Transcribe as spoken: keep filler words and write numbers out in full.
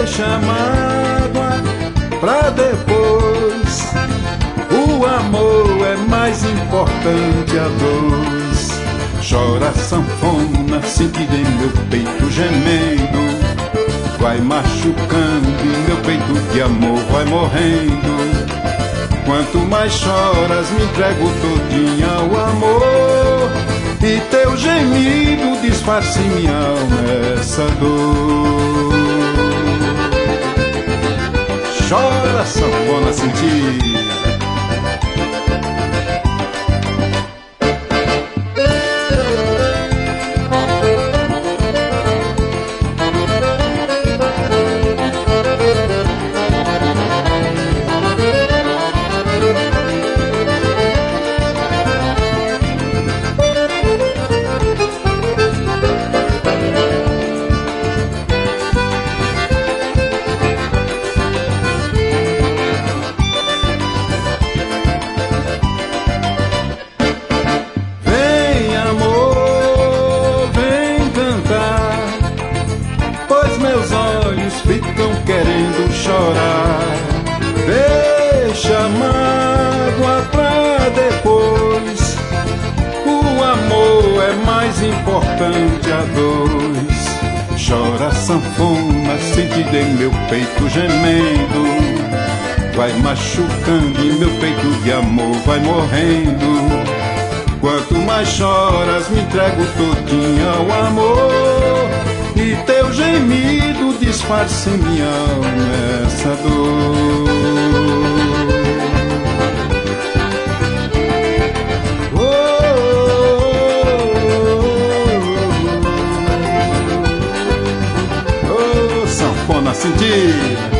deixa a mágoa pra depois. O amor é mais importante a dois. Chora sanfona, sentido em meu peito gemendo, vai machucando e meu peito de amor vai morrendo. Quanto mais choras, me entrego todinha ao amor, e teu gemido disfarce minha alma essa dor. Chora sanfona sentida. Meus olhos ficam querendo chorar. Deixa a mágoa pra depois. O amor é mais importante a dois. Chora sanfona, sentida em meu peito gemendo, vai machucando e meu peito de amor vai morrendo. Quanto mais choras, me entrego todinha ao amor, e teu gemido disfarce minha alma essa dor. Oh, oh, oh, oh, oh, sanfona sentida.